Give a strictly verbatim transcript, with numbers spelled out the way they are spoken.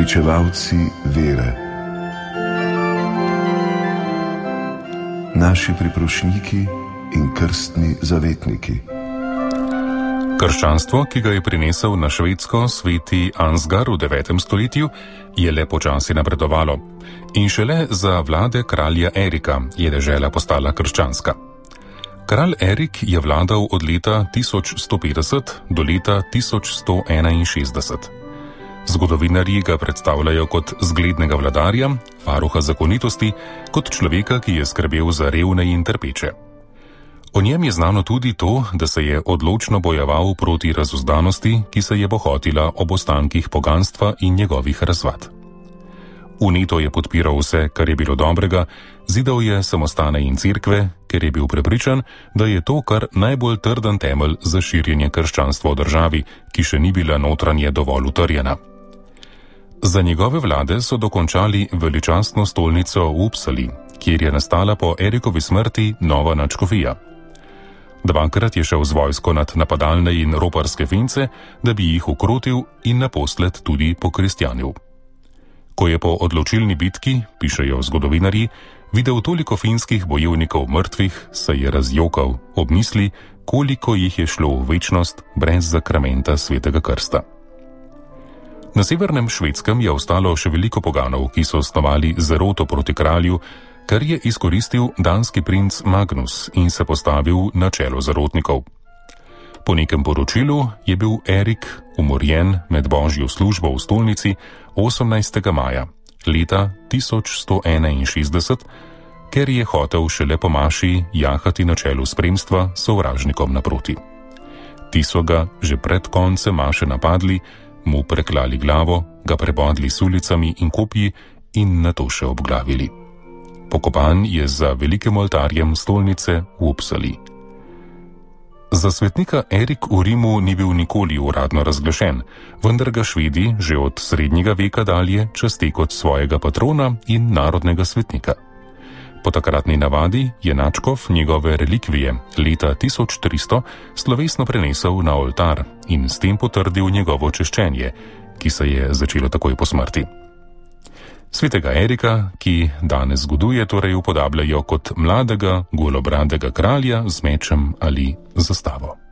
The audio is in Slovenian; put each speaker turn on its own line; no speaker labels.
uresničevalci vere, naši priprošniki in krstni zavetniki.
Krščanstvo, ki ga je prinesel na Švedsko sveti Ansgar v devetem stoletju, je le počasi napredovalo. In šele za vlade kralja Erika je dežela postala krščanska. Kralj Erik je vladal od leta tisoč sto petdeset do leta tisoč sto enainšestdeset. Zgodovinarji ga predstavljajo kot zglednega vladarja, varuha zakonitosti, kot človeka, ki je skrbel za revne in trpeče. O njem je znano tudi to, da se je odločno bojeval proti razuzdanosti, ki se je bohotila ob ostankih poganstva in njegovih razvad. Vneto je podpiral vse, kar je bilo dobrega, zidal je samostane in cerkve, ker je bil prepričan, da je to kar najbolj trden temelj za širjenje krščanstva v državi, ki še ni bila notranje dovolj utrjena. Za njegove vlade so dokončali veličastno stolnico v Uppsali, kjer je nastala po Erikovi smrti nova nadškofija. Dvakrat je šel z vojsko nad napadalne in roparske fince, da bi jih ukrotil in naposled tudi pokristjanil. Ko je po odločilni bitki, pišejo zgodovinarji, videl toliko finskih bojevnikov mrtvih, se je razjokal ob misli, koliko jih je šlo v večnost brez zakramenta svetega krsta. Na severnem Švedskem je ostalo še veliko poganov, ki so osnovali zaroto proti kralju, kar je izkoristil danski princ Magnus in se postavil na čelo zarotnikov. Po nekem poročilu je bil Erik umorjen med božjo službo v stolnici osemnajstega maja leta tisoč sto enainšestdeset, ker je hotel šele po maši jahati na čelu spremstva sovražnikom naproti. Ti so ga že pred koncem maše napadli, mu preklali glavo, ga prebodli s ulicami in kopji in nato še obglavili. Pokopan je za velikim oltarjem stolnice v Uppsali. Za svetnika Erik v Rimu ni bil nikoli uradno razglašen, vendar ga Švedi že od srednjega veka dalje časti kot svojega patrona in narodnega svetnika. Po takratni navadi je nadškof njegove relikvije leta tisoč tristo slovesno prenesel na oltar in s tem potrdil njegovo češčenje, ki se je začelo takoj po smrti. Svetega Erika, ki danes zgoduje, torej upodabljajo kot mladega, golobradega kralja z mečem ali zastavo.